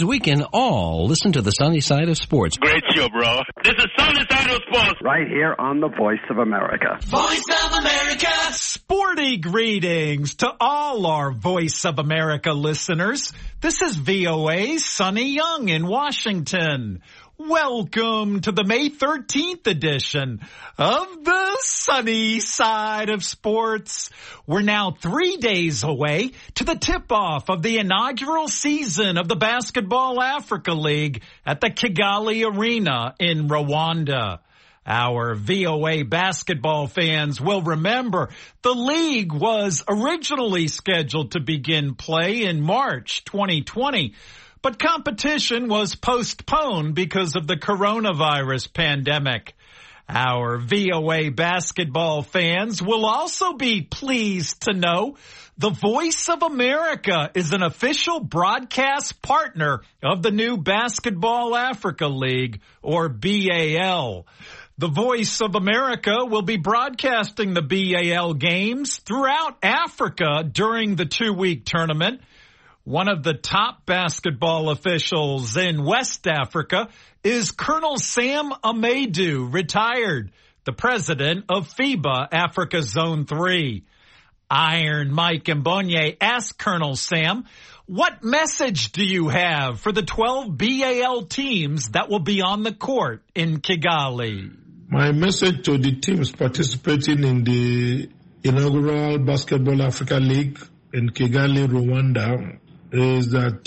means we can all listen to the sunny side of sports. Great show, bro. This is Sunny Side of Sports. Right here on the Voice of America. Voice of America. Sporty greetings to all our Voice of America listeners. This is VOA's Sonny Young in Washington. Welcome to the May 13th edition of the Sunny Side of Sports. We're now 3 days away to the tip-off of the inaugural season of the Basketball Africa League at the Kigali Arena in Rwanda. Our VOA basketball fans will remember the league was originally scheduled to begin play in March 2020. But competition was postponed because of the coronavirus pandemic. Our VOA basketball fans will also be pleased to know the Voice of America is an official broadcast partner of the new Basketball Africa League, or BAL. The Voice of America will be broadcasting the BAL games throughout Africa during the 2-week tournament. One of the top basketball officials in West Africa is Colonel Sam Amadou, retired, the president of FIBA Africa Zone 3. Iron Mike Mbonye asked Colonel Sam, what message do you have for the 12 BAL teams that will be on the court in Kigali? My message to the teams participating in the inaugural Basketball Africa League in Kigali, Rwanda, is that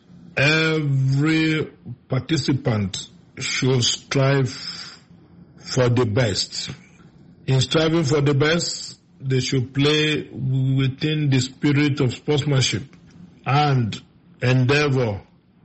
every participant should strive for the best. In striving for the best, they should play within the spirit of sportsmanship and endeavor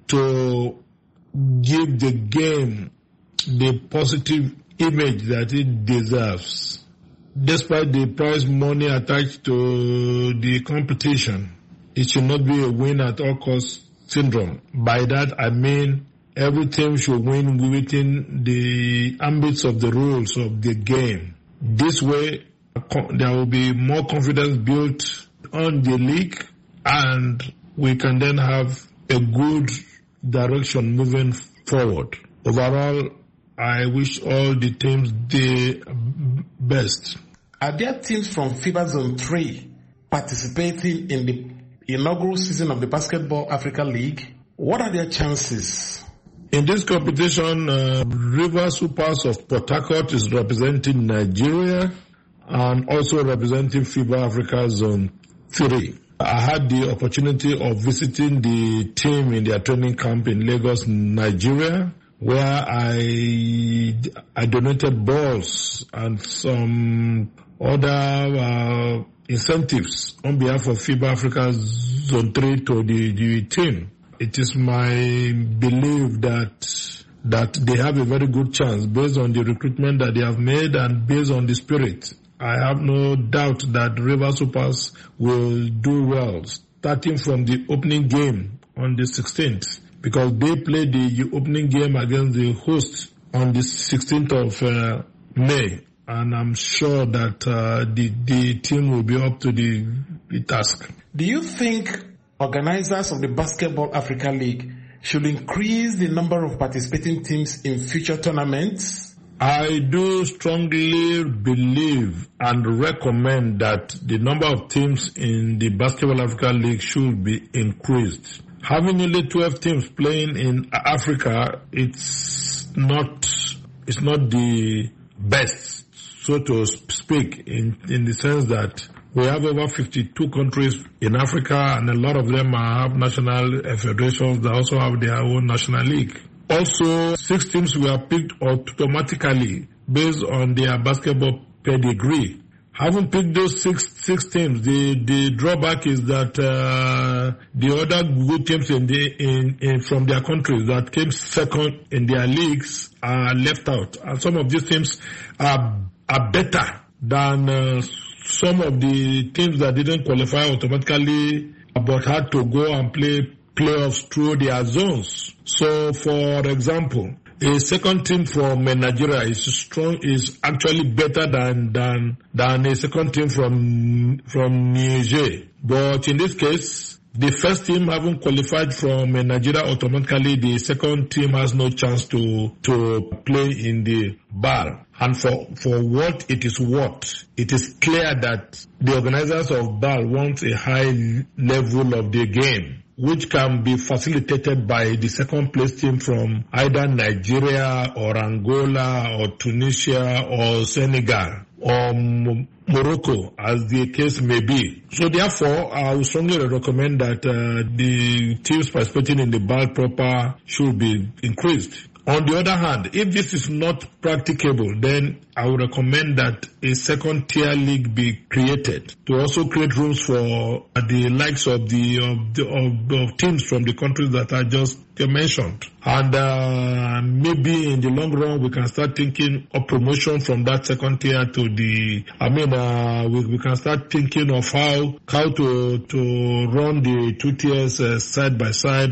to give the game the positive image that it deserves. Despite the prize money attached to the competition, it should not be a win at all costs syndrome. By that, I mean every team should win within the ambits of the rules of the game. This way, there will be more confidence built on the league, and we can then have a good direction moving forward. Overall, I wish all the teams the best. Are there teams from FIBA Zone 3 participating in the inaugural season of the Basketball Africa League? What are their chances? In this competition, River Supers of Port Harcourt is representing Nigeria and also representing FIBA Africa Zone 3. I had the opportunity of visiting the team in their training camp in Lagos, Nigeria, where I donated balls and some other incentives on behalf of FIBA Africa Zone 3 to the team. It is my belief that they have a very good chance based on the recruitment that they have made and based on the spirit. I have no doubt that River Supers will do well, starting from the opening game on the 16th, because they played the opening game against the host on the 16th of May. And I'm sure that the team will be up to the task. Do you think organizers of the Basketball Africa League should increase the number of participating teams in future tournaments? I do strongly believe and recommend that the number of teams in the Basketball Africa League should be increased. Having only 12 teams playing in Africa, it's not the best, so to speak, in the sense that we have over 52 countries in Africa, and a lot of them have national federations that also have their own national league. Also, 6 teams were picked automatically based on their basketball pedigree. Having picked those six teams, the drawback is that the other good teams from their countries that came second in their leagues are left out, and some of these teams are better than some of the teams that didn't qualify automatically but had to go and play playoffs through their zones. So, for example, a second team from Nigeria is actually better than a second team from Niger. But in this case, the first team haven't qualified from Nigeria automatically, the second team has no chance to play in the BAL. And for what it is worth, it is clear that the organizers of BAL want a high level of the game, which can be facilitated by the second place team from either Nigeria or Angola or Tunisia or Senegal or Morocco, as the case may be. So therefore, I would strongly recommend that the teams participating in the BAL proper should be increased. On the other hand, if this is not practicable, then I would recommend that a second tier league be created to also create rooms for the likes of the teams from the countries that I just mentioned. And maybe in the long run we can start thinking of promotion from that second tier to we can start thinking of how to run the two tiers side by side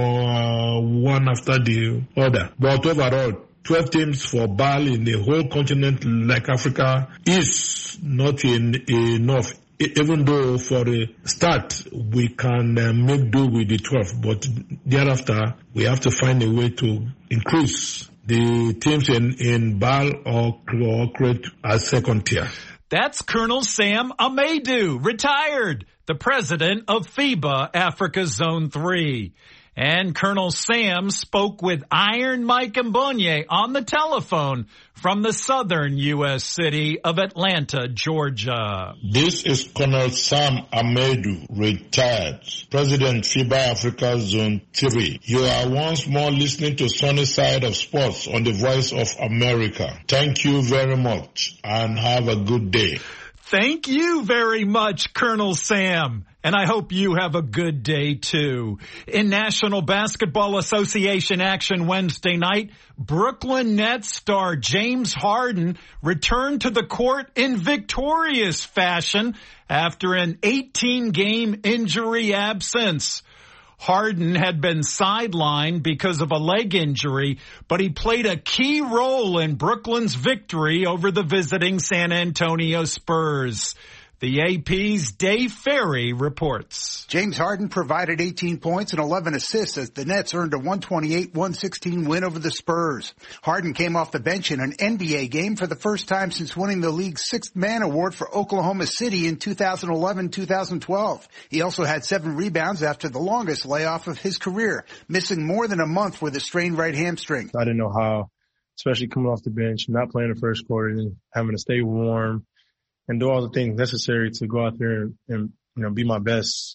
or one after the other. But overall, 12 teams for BAL in the whole continent like Africa is not enough. Even though for a start we can make do with the 12, but thereafter we have to find a way to increase the teams in BAL or create a second tier. That's Colonel Sam Amadou, retired, the president of FIBA Africa Zone 3. And Colonel Sam spoke with Iron Mike Mbonye on the telephone from the southern U.S. city of Atlanta, Georgia. This is Colonel Sam Amadou, retired, President FIBA Africa Zone 3. You are once more listening to Sunny Side of Sports on the Voice of America. Thank you very much and have a good day. Thank you very much, Colonel Sam. And I hope you have a good day, too. In National Basketball Association action Wednesday night, Brooklyn Nets star James Harden returned to the court in victorious fashion after an 18-game injury absence. Harden had been sidelined because of a leg injury, but he played a key role in Brooklyn's victory over the visiting San Antonio Spurs. The AP's Dave Ferry reports. James Harden provided 18 points and 11 assists as the Nets earned a 128-116 win over the Spurs. Harden came off the bench in an NBA game for the first time since winning the league's Sixth Man Award for Oklahoma City in 2011-2012. He also had 7 rebounds after the longest layoff of his career, missing more than a month with a strained right hamstring. I didn't know how, especially coming off the bench, not playing the first quarter, and having to stay warm and do all the things necessary to go out there and be my best.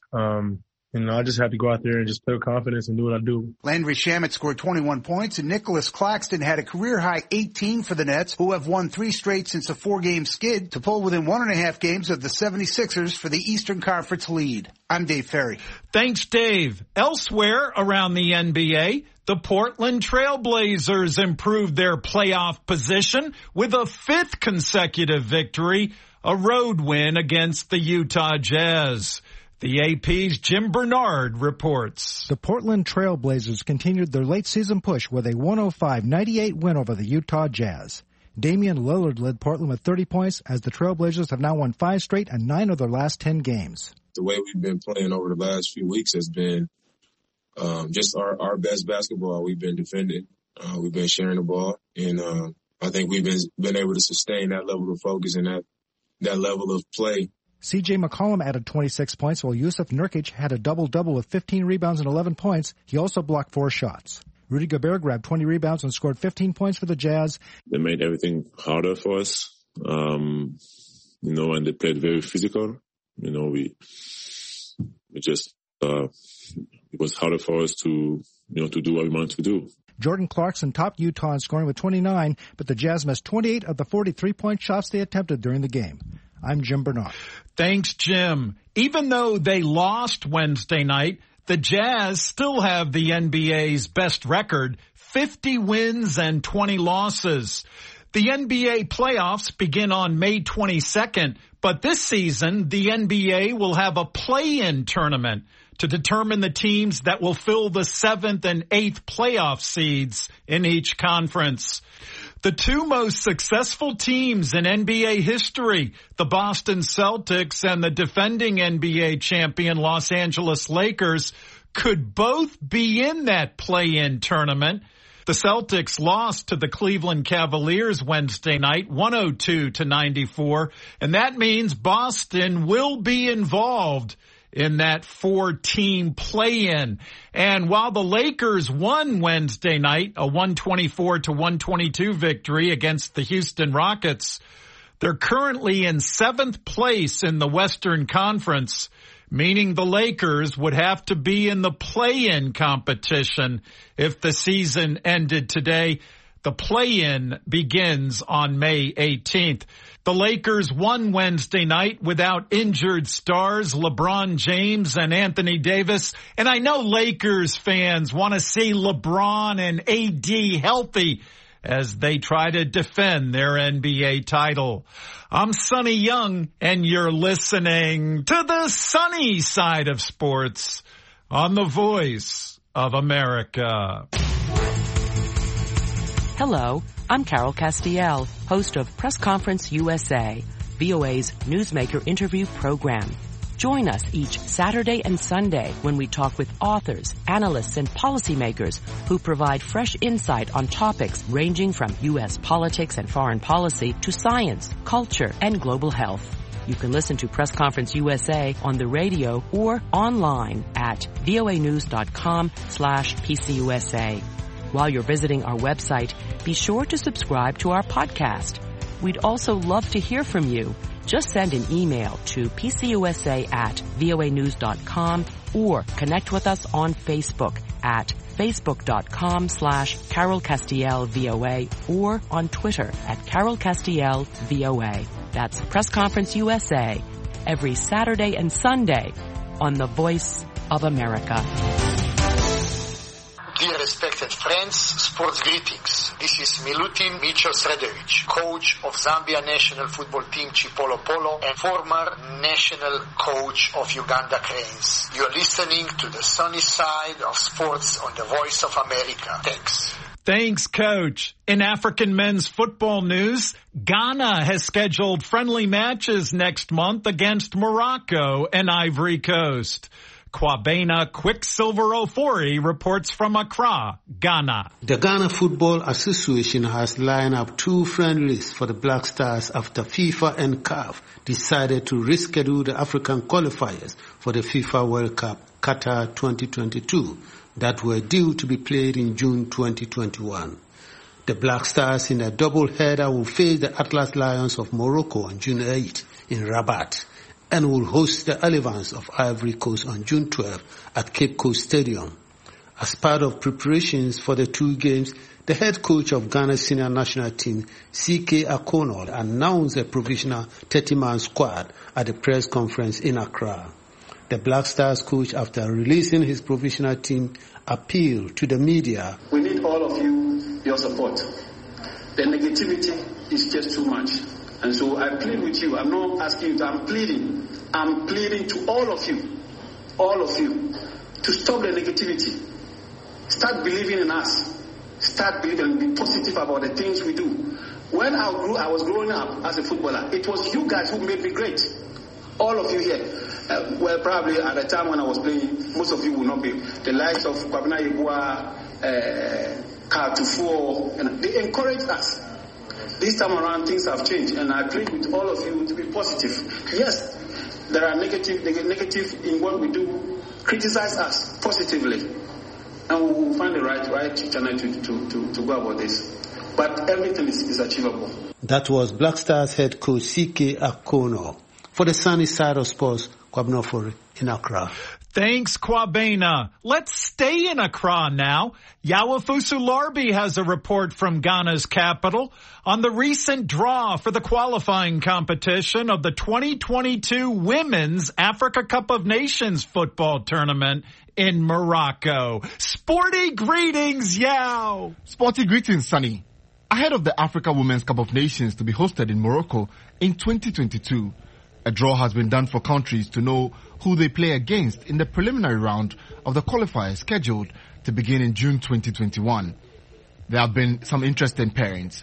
I just have to go out there and just play with confidence and do what I do. Landry Shamet scored 21 points, and Nicholas Claxton had a career-high 18 for the Nets, who have won 3 straight since a 4-game skid to pull within 1.5 games of the 76ers for the Eastern Conference lead. I'm Dave Ferry. Thanks, Dave. Elsewhere around the NBA, the Portland Trail Blazers improved their playoff position with a 5th consecutive victory, a road win against the Utah Jazz. The AP's Jim Bernard reports. The Portland Trail Blazers continued their late season push with a 105-98 win over the Utah Jazz. Damian Lillard led Portland with 30 points as the Trail Blazers have now won 5 straight and 9 of their last 10 games. The way we've been playing over the last few weeks has been just our best basketball. We've been defending. We've been sharing the ball. And I think we've been able to sustain that level of focus and that level of play. C.J. McCollum added 26 points, while Yusuf Nurkic had a double-double with 15 rebounds and 11 points. He also blocked 4 shots. Rudy Gobert grabbed 20 rebounds and scored 15 points for the Jazz. They made everything harder for us, and they played very physical. We just, it was harder for us to do what we wanted to do. Jordan Clarkson topped Utah in scoring with 29, but the Jazz missed 28 of the 40 three-point shots they attempted during the game. I'm Jim Bernard. Thanks, Jim. Even though they lost Wednesday night, the Jazz still have the NBA's best record, 50 wins and 20 losses. The NBA playoffs begin on May 22nd, but this season the NBA will have a play-in tournament to determine the teams that will fill the 7th and 8th playoff seeds in each conference. The two most successful teams in NBA history, the Boston Celtics and the defending NBA champion Los Angeles Lakers, could both be in that play-in tournament. The Celtics lost to the Cleveland Cavaliers Wednesday night, 102-94, and that means Boston will be involved in that 4-team play-in. And while the Lakers won Wednesday night, a 124-122 victory against the Houston Rockets, they're currently in 7th place in the Western Conference, meaning the Lakers would have to be in the play-in competition if the season ended today. The play-in begins on May 18th. The Lakers won Wednesday night without injured stars LeBron James and Anthony Davis. And I know Lakers fans want to see LeBron and AD healthy as they try to defend their NBA title. I'm Sonny Young, and you're listening to the sunny side of sports on the Voice of America. Hello, I'm Carol Castiel, host of Press Conference USA, VOA's newsmaker interview program. Join us each Saturday and Sunday when we talk with authors, analysts, and policymakers who provide fresh insight on topics ranging from U.S. politics and foreign policy to science, culture, and global health. You can listen to Press Conference USA on the radio or online at voanews.com/PCUSA. While you're visiting our website, be sure to subscribe to our podcast. We'd also love to hear from you. Just send an email to pcusa@voanews.com or connect with us on Facebook at facebook.com/Carol Castiel VOA or on Twitter at Carol Castiel VOA. That's Press Conference USA every Saturday and Sunday on the Voice of America. Dear respected friends, sports greetings. This is Milutin Micho Sredovic, coach of Zambia national football team Chipolo Polo and former national coach of Uganda Cranes. You're listening to the sunny side of sports on the Voice of America. Thanks. Thanks, Coach. In African men's football news, Ghana has scheduled friendly matches next month against Morocco and Ivory Coast. Kwabena Quicksilver Ofori reports from Accra, Ghana. The Ghana Football Association has lined up 2 friendlies for the Black Stars after FIFA and CAF decided to reschedule the African qualifiers for the FIFA World Cup Qatar 2022 that were due to be played in June 2021. The Black Stars in a double-header will face the Atlas Lions of Morocco on June 8 in Rabat, and will host the Elephants of Ivory Coast on June 12 at Cape Coast Stadium. As part of preparations for the 2 games, the head coach of Ghana's senior national team, C.K. Akonor, announced a provisional 30-man squad at the press conference in Accra. The Black Stars coach, after releasing his provisional team, appealed to the media. We need all of you, your support. The negativity is just too much. And so I plead with you. I'm not asking you to, I'm pleading to all of you, to stop the negativity. Start believing in us. Start believing and be positive about the things we do. When I was growing up as a footballer, it was you guys who made me great. All of you here. Well, probably at the time when I was playing, most of you will not be. The likes of Kwabena Yeboah, Kartufo, and they encouraged us. This time around, things have changed, and I plead with all of you to be positive. Yes, there are negative in what we do. Criticize us positively, and we will find the right channel to go about this. But everything is achievable. That was Black Stars head coach C.K. Akonor. For the sunny side of sports, Kwabena Ofori in Accra. Thanks, Kwabena. Let's stay in Accra now. Yawafusu Larbi has a report from Ghana's capital on the recent draw for the qualifying competition of the 2022 Women's Africa Cup of Nations football tournament in Morocco. Sporty greetings, Yao. Sporty greetings, Sonny. Ahead of the Africa Women's Cup of Nations to be hosted in Morocco in 2022, a draw has been done for countries to know who they play against in the preliminary round of the qualifiers scheduled to begin in June 2021. There have been some interesting pairings.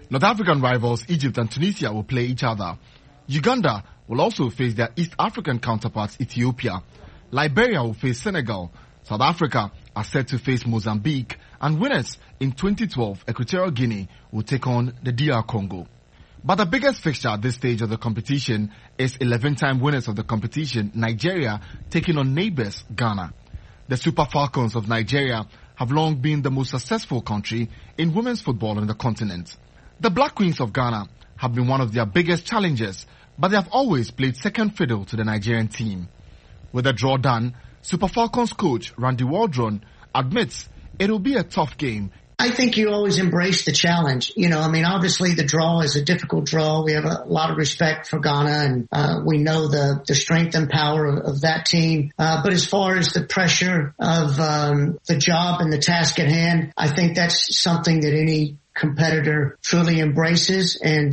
North African rivals Egypt and Tunisia will play each other. Uganda will also face their East African counterparts Ethiopia. Liberia will face Senegal. South Africa are set to face Mozambique, and winners in 2012 Equatorial Guinea will take on the DR Congo. But the biggest fixture at this stage of the competition is 11-time winners of the competition, Nigeria, taking on neighbors Ghana. The Super Falcons of Nigeria have long been the most successful country in women's football on the continent. The Black Queens of Ghana have been one of their biggest challenges, but they have always played second fiddle to the Nigerian team. With the draw done, Super Falcons coach Randy Waldron admits it will be a tough game. I think you always embrace the challenge. Obviously the draw is a difficult draw. We have a lot of respect for Ghana, and we know the strength and power of that team. But as far as the pressure of the job and the task at hand, I think that's something that any competitor truly embraces. And,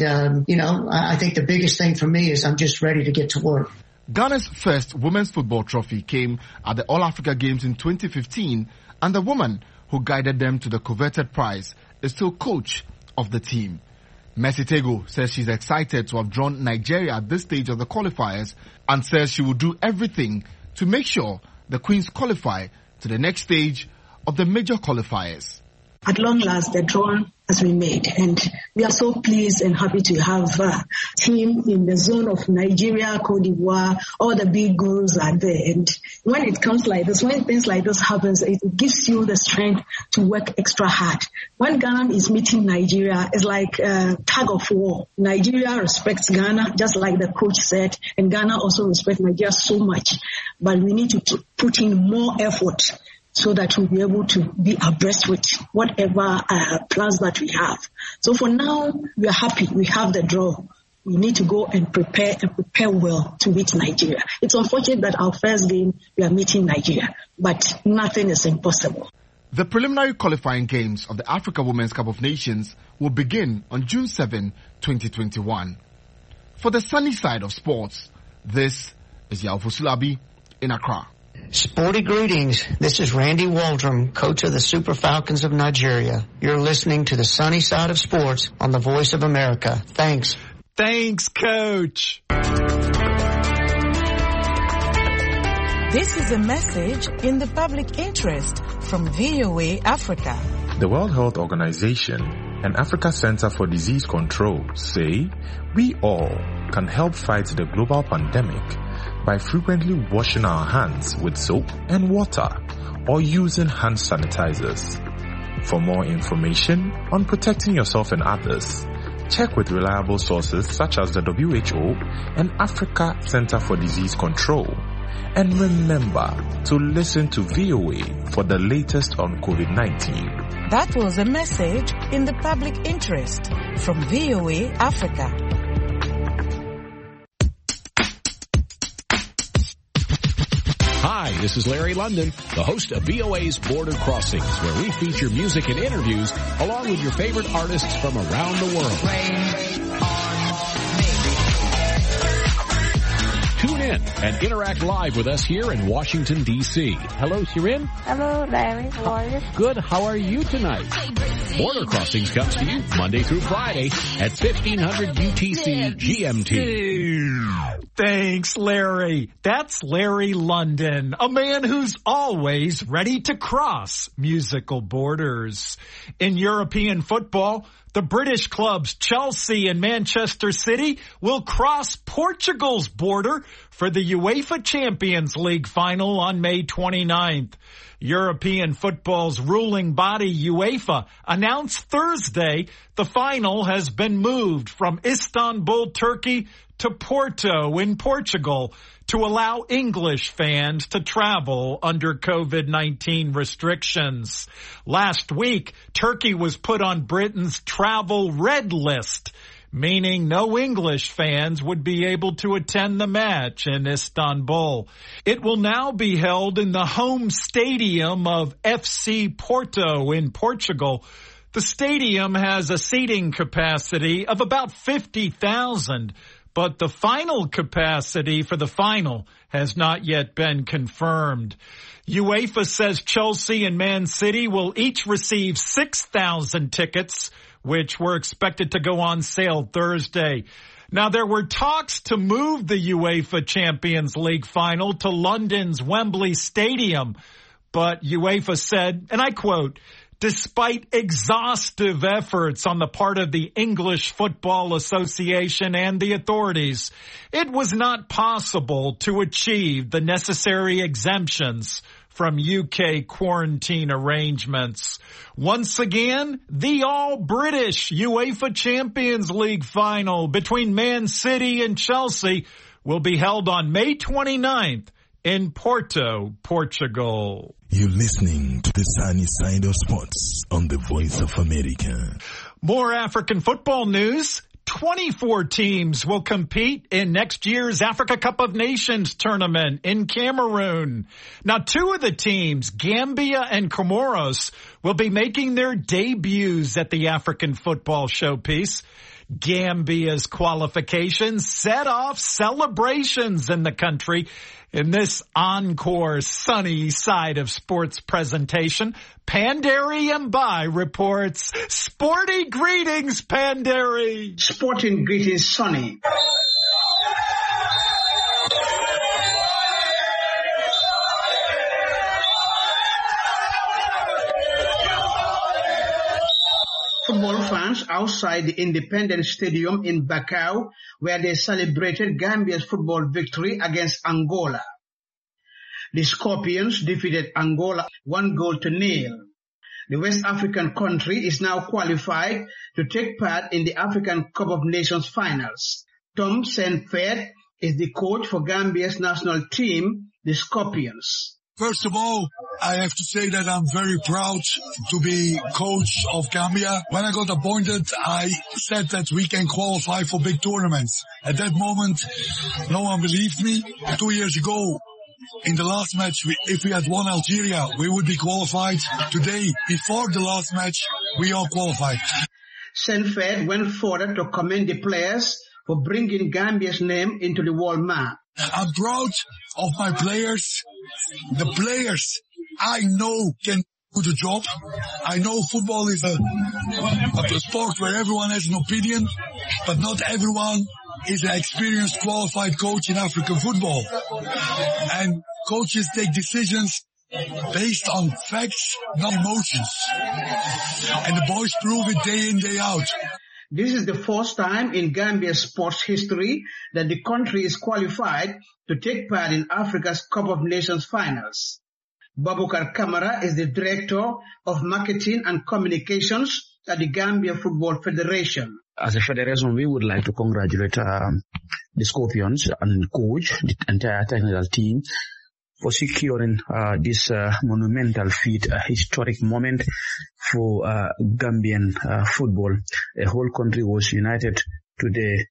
I think the biggest thing for me is I'm just ready to get to work. Ghana's first women's football trophy came at the All-Africa Games in 2015, and the woman who guided them to the coveted prize is still coach of the team. Mercy Tego says she's excited to have drawn Nigeria at this stage of the qualifiers and says she will do everything to make sure the Queens qualify to the next stage of the major qualifiers. At long last, the draw has been made, and we are so pleased and happy to have a team in the zone of Nigeria, Cote d'Ivoire. All the big gurus are there, and when it comes like this, when things like this happens, it gives you the strength to work extra hard. When Ghana is meeting Nigeria, it's like a tug of war. Nigeria respects Ghana, just like the coach said, and Ghana also respects Nigeria so much, but we need to put in more effort so that we'll be able to be abreast with whatever plans that we have. So for now, we are happy. We have the draw. We need to go and prepare well to meet Nigeria. It's unfortunate that our first game, we are meeting Nigeria, but nothing is impossible. The preliminary qualifying games of the Africa Women's Cup of Nations will begin on June 7, 2021. For the sunny side of sports, this is Yaufo Sulabi in Accra. Sporty greetings. This is Randy Waldron, coach of the Super Falcons of Nigeria. You're listening to the sunny side of sports on the Voice of America. Thanks. Thanks, Coach. This is a message in the public interest from VOA Africa. The World Health Organization and Africa Center for Disease Control say we all can help fight the global pandemic by frequently washing our hands with soap and water or using hand sanitizers. For more information on protecting yourself and others, check with reliable sources such as the WHO and Africa Center for Disease Control. And remember to listen to VOA for the latest on COVID-19. That was a message in the public interest from VOA Africa. Hi, this is Larry London, the host of VOA's Border Crossings, where we feature music and interviews along with your favorite artists from around the world. Tune in and interact live with us here in Washington, D.C. Hello, Shirin. Hello, Larry. How are you? Good. How are you tonight? Border Crossings comes to you Monday through Friday at 1500 UTC GMT. Thanks, Larry. That's Larry London, a man who's always ready to cross musical borders. In European football, the British clubs Chelsea and Manchester City will cross Portugal's border for the UEFA Champions League final on May 29th. European football's ruling body, UEFA, announced Thursday the final has been moved from Istanbul, Turkey to Porto in Portugal to allow English fans to travel under COVID-19 restrictions. Last week, Turkey was put on Britain's travel red list, meaning no English fans would be able to attend the match in Istanbul. It will now be held in the home stadium of FC Porto in Portugal. The stadium has a seating capacity of about 50,000, but the final capacity for the final has not yet been confirmed. UEFA says Chelsea and Man City will each receive 6,000 tickets, which were expected to go on sale Thursday. Now, there were talks to move the UEFA Champions League final to London's Wembley Stadium, but UEFA said, and I quote, "Despite exhaustive efforts on the part of the English Football Association and the authorities, it was not possible to achieve the necessary exemptions from UK quarantine arrangements." Once again, the all-British UEFA Champions League final between Man City and Chelsea will be held on May 29th in Porto, Portugal. You're listening to the sunny side of sports on the Voice of America. More African football news. 24 teams will compete in next year's Africa Cup of Nations tournament in Cameroon. Now, 2 of the teams, Gambia and Comoros, will be making their debuts at the African football showpiece. Gambia's qualifications set off celebrations in the country. In this encore sunny side of sports presentation, Panderi Mbai reports. Sporty greetings, Panderi. Sporting greetings, Sonny. Football fans outside the Independence Stadium in Bakau, where they celebrated Gambia's football victory against Angola. The Scorpions defeated Angola 1-0. The West African country is now qualified to take part in the African Cup of Nations finals. Tom Saintfiet is the coach for Gambia's national team, the Scorpions. First of all, I have to say that I'm very proud to be coach of Gambia. When I got appointed, I said that we can qualify for big tournaments. At that moment, no one believed me. 2 years ago, in the last match, if we had won Algeria, we would be qualified. Today, before the last match, we are qualified. Saintfiet went further to commend the players for bringing Gambia's name into the world map. I'm proud of my players. The players I know can do the job. I know football is a sport where everyone has an opinion, but not everyone is an experienced, qualified coach in African football. And coaches take decisions based on facts, not emotions. And the boys prove it day in, day out. This is the first time in Gambia's sports history that the country is qualified to take part in Africa's Cup of Nations finals. Babukar Kamara is the Director of Marketing and Communications at the Gambia Football Federation. As a federation, we would like to congratulate the Scorpions and coach, the entire technical team, for securing this monumental feat, a historic moment for Gambian football. The whole country was united today,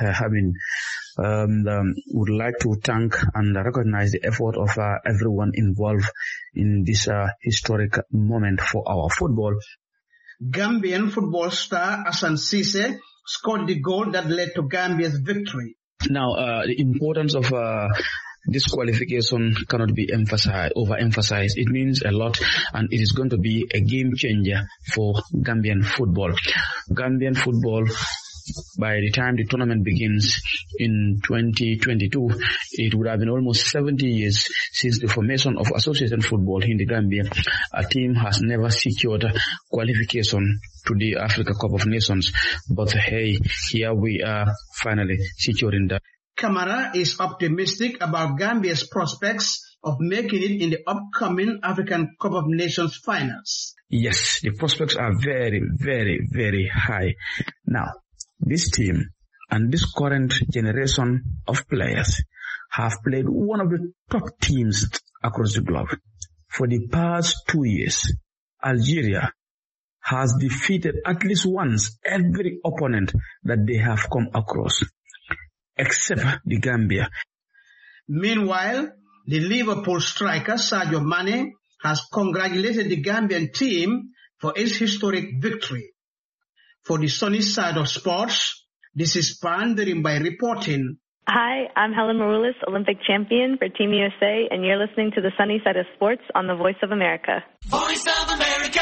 would like to thank and recognize the effort of everyone involved in this historic moment for our football. Gambian football star Hassan Ceesay scored the goal that led to Gambia's victory. Now, the importance of this qualification cannot be overemphasized. It means a lot, and it is going to be a game changer for Gambian football. Gambian football, by the time the tournament begins in 2022, it would have been almost 70 years since the formation of association football in the Gambia. A team has never secured qualification to the Africa Cup of Nations, but hey, here we are finally securing that. Kamara is optimistic about Gambia's prospects of making it in the upcoming African Cup of Nations finals. Yes, the prospects are very, very, very high. Now, this team and this current generation of players have played one of the top teams across the globe. For the past 2 years, Algeria has defeated at least once every opponent that they have come across, except the Gambia. Meanwhile, the Liverpool striker Sadio Mane has congratulated the Gambian team for its historic victory. For the sunny side of sports, this is Panderi Mbai reporting. Hi, I'm Helen Maroulis, Olympic champion for Team USA, and you're listening to the sunny side of sports on the Voice of America. Voice of America!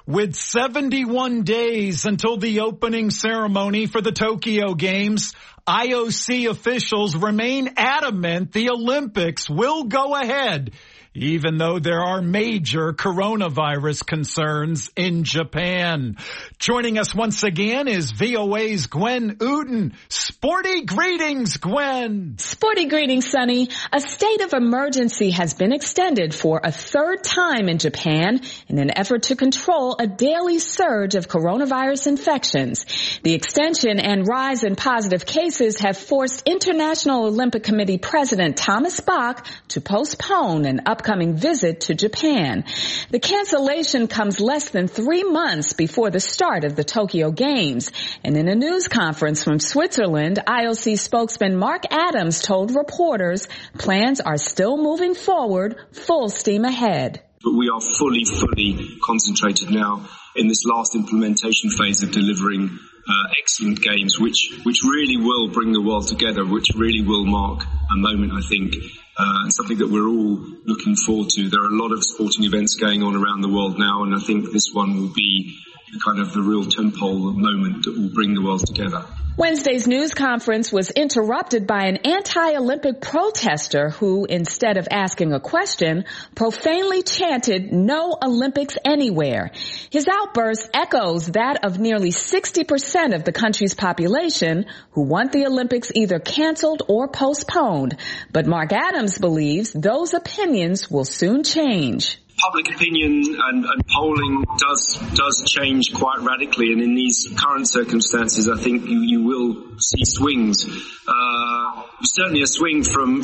With 71 days until the opening ceremony for the Tokyo Games, IOC officials remain adamant the Olympics will go ahead, even though there are major coronavirus concerns in Japan. Joining us once again is VOA's Gwen Uten. Sporty greetings, Gwen. Sporty greetings, Sonny. A state of emergency has been extended for a third time in Japan in an effort to control a daily surge of coronavirus infections. The extension and rise in positive cases have forced International Olympic Committee President Thomas Bach to postpone an upcoming visit to Japan. The cancellation comes less than 3 months before the start of the Tokyo Games. And in a news conference from Switzerland, IOC spokesman Mark Adams told reporters plans are still moving forward, full steam ahead. But we are fully concentrated now in this last implementation phase of delivering excellent games, which really will bring the world together, which really will mark a moment, I think, and something that we're all looking forward to. There are a lot of sporting events going on around the world now, and I think this one will be kind of the real tentpole moment that will bring the world together. Wednesday's news conference was interrupted by an anti-Olympic protester who, instead of asking a question, profanely chanted, "No Olympics anywhere." His outburst echoes that of nearly 60% of the country's population who want the Olympics either canceled or postponed. But Mark Adams believes those opinions will soon change. Public opinion and polling does change quite radically, and in these current circumstances, I think you will see swings. Certainly a swing from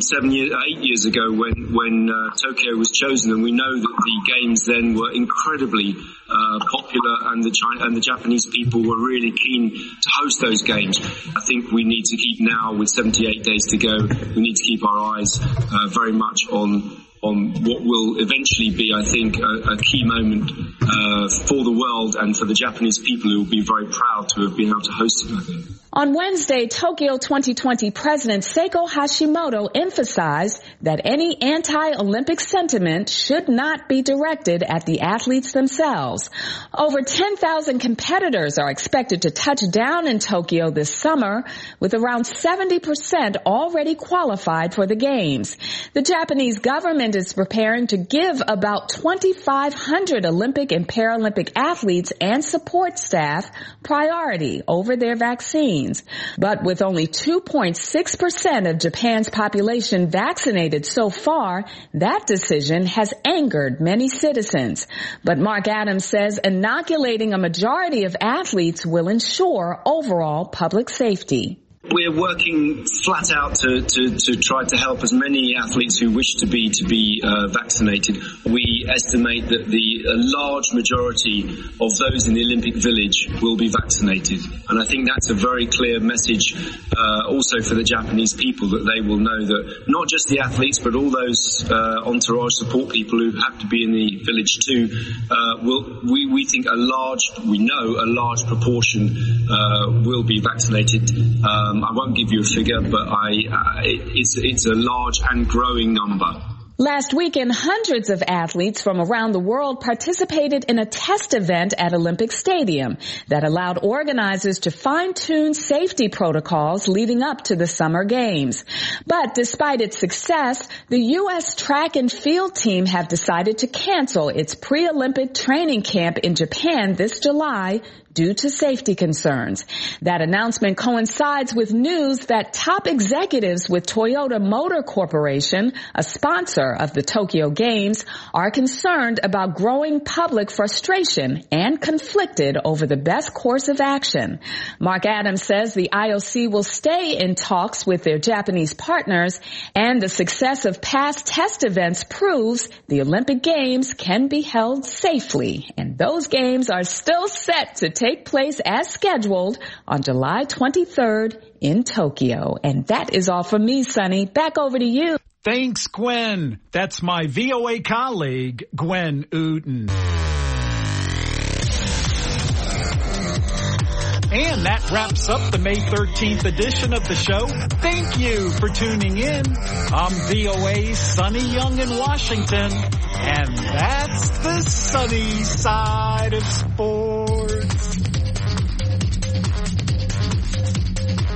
8 years ago when Tokyo was chosen, and we know that the games then were incredibly popular, and the Japanese people were really keen to host those games. I think we need to keep now, with 78 days to go, we need to keep our eyes very much on what will eventually be, I think, a key moment for the world and for the Japanese people, who will be very proud to have been able to host it, I think. On Wednesday, Tokyo 2020 President Seiko Hashimoto emphasized that any anti-Olympic sentiment should not be directed at the athletes themselves. Over 10,000 competitors are expected to touch down in Tokyo this summer, with around 70% already qualified for the Games. The Japanese government is preparing to give about 2,500 Olympic and Paralympic athletes and support staff priority over their vaccines. But with only 2.6% of Japan's population vaccinated so far, that decision has angered many citizens. But Mark Adams says inoculating a majority of athletes will ensure overall public safety. We're working flat out to try to help as many athletes who wish to be vaccinated. We estimate that the large majority of those in the Olympic Village will be vaccinated, and I think that's a very clear message also for the Japanese people, that they will know that not just the athletes but all those entourage support people who have to be in the village too we think a large proportion will be vaccinated. I won't give you a figure, but it's a large and growing number. Last weekend, hundreds of athletes from around the world participated in a test event at Olympic Stadium that allowed organizers to fine-tune safety protocols leading up to the Summer Games. But despite its success, the U.S. track and field team have decided to cancel its pre-Olympic training camp in Japan this July due to safety concerns. That announcement coincides with news that top executives with Toyota Motor Corporation, a sponsor of the Tokyo Games, are concerned about growing public frustration and conflicted over the best course of action. Mark Adams says the IOC will stay in talks with their Japanese partners, and the success of past test events proves the Olympic Games can be held safely. And those games are still set to take place as scheduled on July 23rd in Tokyo. And that is all from me, Sonny. Back over to you. Thanks, Gwen. That's my VOA colleague, Gwen Uten. And that wraps up the May 13th edition of the show. Thank you for tuning in. I'm VOA's Sonny Young in Washington. And that's the sunny side of sports.